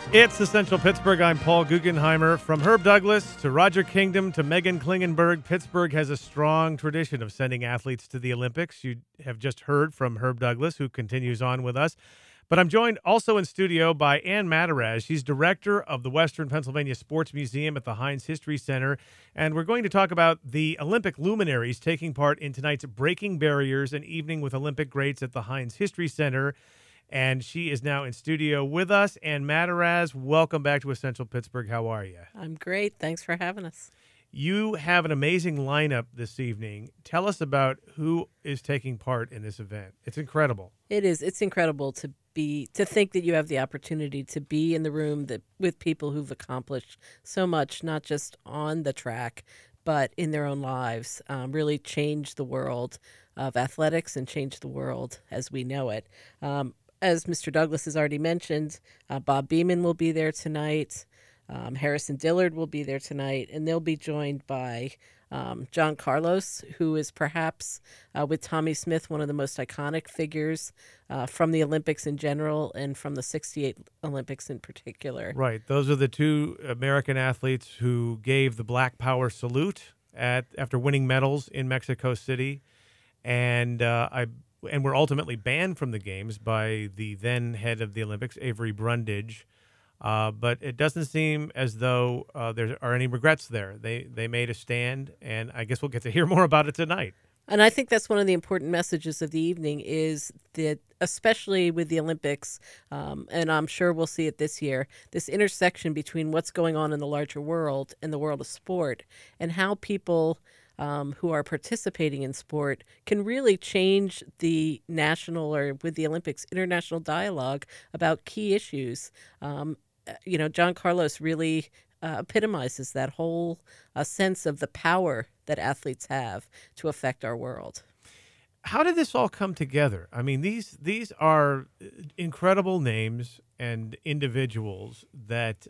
It's Essential Pittsburgh. I'm Paul Guggenheimer. From Herb Douglas to Roger Kingdom to Megan Klingenberg, Pittsburgh has a strong tradition of sending athletes to the Olympics. You have just heard from Herb Douglas, who continues on with us. But I'm joined also in studio by Ann Mataraz. She's director of the Western Pennsylvania Sports Museum at the Heinz History Center. And we're going to talk about the Olympic luminaries taking part in tonight's Breaking Barriers, an evening with Olympic greats at the Heinz History Center. And she is now in studio with us. Ann Mataraz, welcome back to Essential Pittsburgh. How are you? I'm great. Thanks for having us. You have an amazing lineup this evening. Tell us about who is taking part in this event. It's incredible. It is. It's incredible to think that you have the opportunity to be in the room with people who've accomplished so much, not just on the track, but in their own lives, really change the world of athletics and change the world as we know it. As Mr. Douglas has already mentioned, Bob Beamon will be there tonight. Harrison Dillard will be there tonight, and they'll be joined by John Carlos, who is perhaps, with Tommie Smith, one of the most iconic figures from the Olympics in general and from the '68 Olympics in particular. Right. Those are the two American athletes who gave the Black Power salute after winning medals in Mexico City, and were ultimately banned from the games by the then head of the Olympics, Avery Brundage. But it doesn't seem as though there are any regrets there. They made a stand, and I guess we'll get to hear more about it tonight. And I think that's one of the important messages of the evening is that, especially with the Olympics, and I'm sure we'll see it this year, this intersection between what's going on in the larger world and the world of sport and how people who are participating in sport can really change the national or with the Olympics international dialogue about key issues. John Carlos really epitomizes that whole sense of the power that athletes have to affect our world. How did this all come together? I mean, these are incredible names and individuals that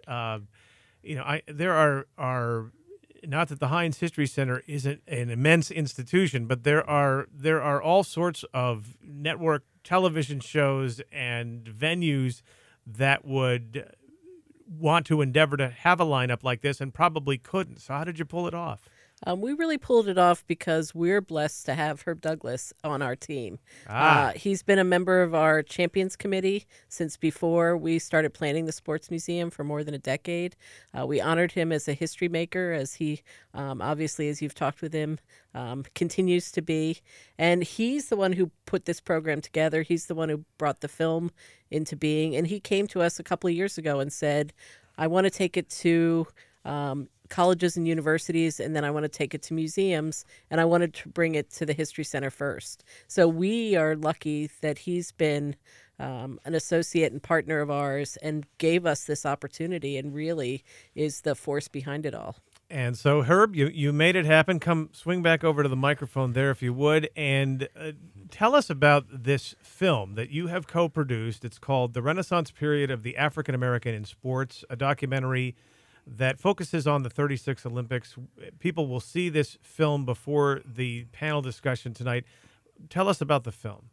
there are. Not that the Heinz History Center isn't an immense institution, but there are all sorts of network television shows and venues that would want to endeavor to have a lineup like this and probably couldn't. So how did you pull it off? We really pulled it off because we're blessed to have Herb Douglas on our team. He's been a member of our Champions Committee since before we started planning the Sports Museum for more than a decade. We honored him as a history maker, as he, obviously, as you've talked with him, continues to be. And he's the one who put this program together. He's the one who brought the film into being. And he came to us a couple of years ago and said, I want to take it to colleges and universities, and then I want to take it to museums, and I wanted to bring it to the History Center first. So we are lucky that he's been an associate and partner of ours and gave us this opportunity and really is the force behind it all. And so, Herb, you made it happen. Come swing back over to the microphone there if you would, and tell us about this film that you have co-produced. It's called The Renaissance Period of the African American in Sports, a documentary that focuses on the 36 Olympics. People will see this film before the panel discussion tonight. Tell us about the film.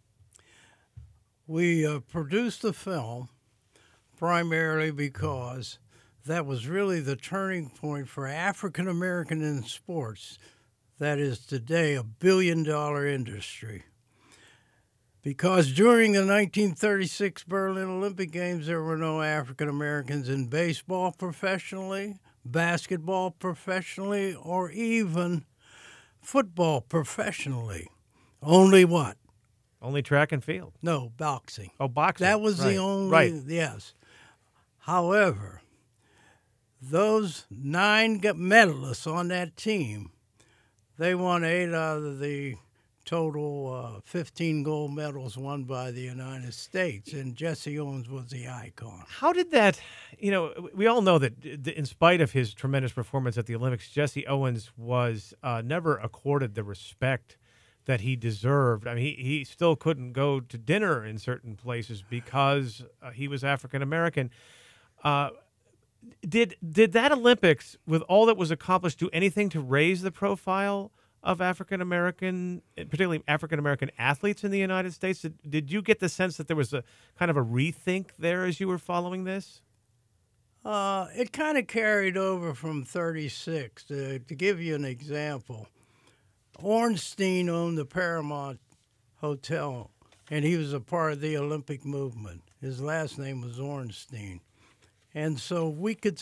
We produced the film primarily because that was really the turning point for African American in sports. That is today a billion-dollar industry. Because during the 1936 Berlin Olympic Games, there were no African Americans in baseball professionally, basketball professionally, or even football professionally. Only what? Only track and field. No, boxing. Oh, boxing. That was right. the only, right. Yes. However, those 9 medalists on that team, they won 8 out of the total 15 gold medals won by the United States, and Jesse Owens was the icon. How did that, we all know that in spite of his tremendous performance at the Olympics, Jesse Owens was never accorded the respect that he deserved. I mean, he still couldn't go to dinner in certain places because he was African American. Did that Olympics, with all that was accomplished, do anything to raise the profile of African American, particularly African American athletes in the United States? Did you get the sense that there was a kind of a rethink there as you were following this? It kind of carried over from 36. To give you an example, Ornstein owned the Paramount Hotel, and he was a part of the Olympic movement. His last name was Ornstein. And so we could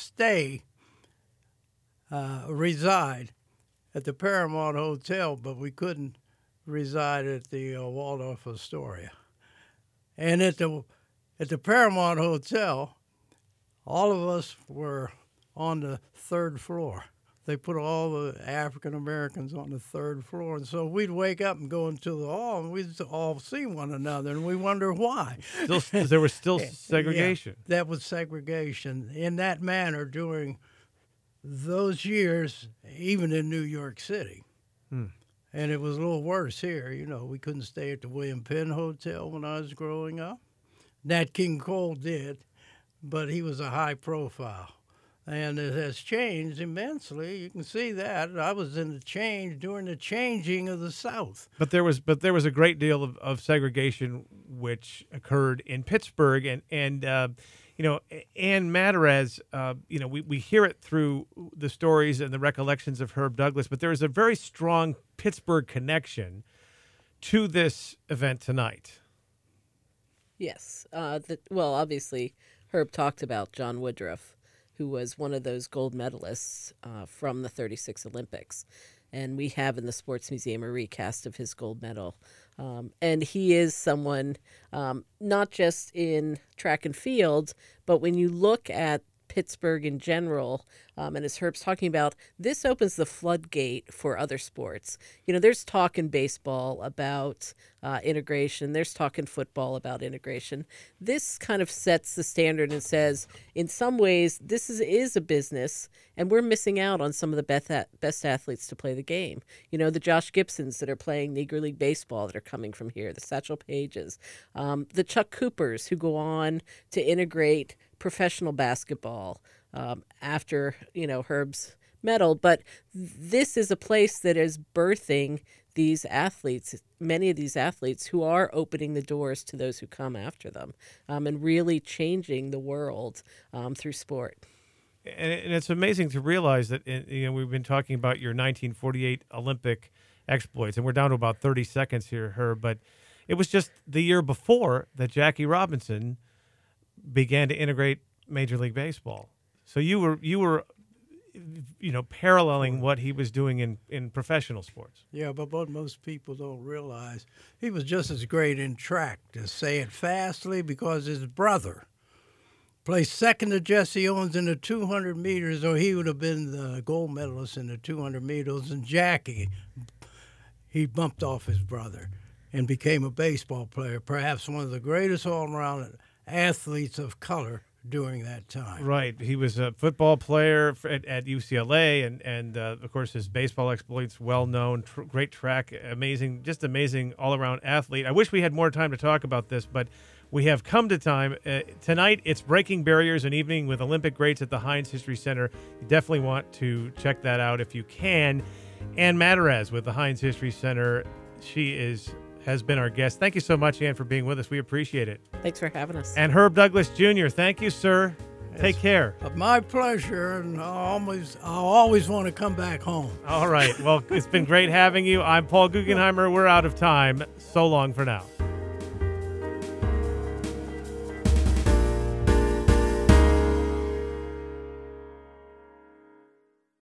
reside at the Paramount Hotel, but we couldn't reside at the Waldorf Astoria. And at the Paramount Hotel, all of us were on the third floor. They put all the African Americans on the third floor. And so we'd wake up and go into the hall, and we'd all see one another, and we wonder why. There was still segregation. Yeah, that was segregation in that manner during those years, even in New York City. And it was a little worse here. You know, we couldn't stay at the William Penn Hotel when I was growing up. Nat King Cole did, but he was a high profile. And it has changed immensely. You can see that. I was in the change during the changing of the South. But there was a great deal of segregation which occurred in Pittsburgh, and you know, Ann Matarez, you know, we hear it through the stories and the recollections of Herb Douglas, but there is a very strong Pittsburgh connection to this event tonight. Yes. Well, obviously, Herb talked about John Woodruff, who was one of those gold medalists from the 36 Olympics. And we have in the Sports Museum a recast of his gold medal. And he is someone, not just in track and field, but when you look at Pittsburgh in general, and as Herb's talking about, this opens the floodgate for other sports. You know, there's talk in baseball about integration. There's talk in football about integration. This kind of sets the standard and says, in some ways, this is a business, and we're missing out on some of the best athletes to play the game. You know, the Josh Gibsons that are playing Negro League Baseball that are coming from here, the Satchel Pages, the Chuck Coopers who go on to integrate professional basketball after, you know, Herb's medal. But this is a place that is birthing these athletes, many of these athletes who are opening the doors to those who come after them, and really changing the world through sport. And it's amazing to realize that, you know, we've been talking about your 1948 Olympic exploits, and we're down to about 30 seconds here, Herb, but it was just the year before that Jackie Robinson began to integrate Major League Baseball. So you were, you know, paralleling what he was doing in professional sports. Yeah, but what most people don't realize, he was just as great in track, to say it fastly, because his brother placed second to Jesse Owens in the 200 meters, or he would have been the gold medalist in the 200 meters. And Jackie, he bumped off his brother and became a baseball player, perhaps one of the greatest all-around athletes of color during that time. Right. He was a football player at UCLA, and of course, his baseball exploits, well-known, great track, just amazing all-around athlete. I wish we had more time to talk about this, but we have come to time. Tonight, it's Breaking Barriers, an evening with Olympic greats at the Heinz History Center. You definitely want to check that out if you can. Ann Matarez with the Heinz History Center. She has been our guest. Thank you so much, Ann, for being with us. We appreciate it. Thanks for having us. And Herb Douglas Jr., thank you, sir. Take care. My pleasure, and I'll always want to come back home. All right. Well, it's been great having you. I'm Paul Guggenheimer. We're out of time. So long for now.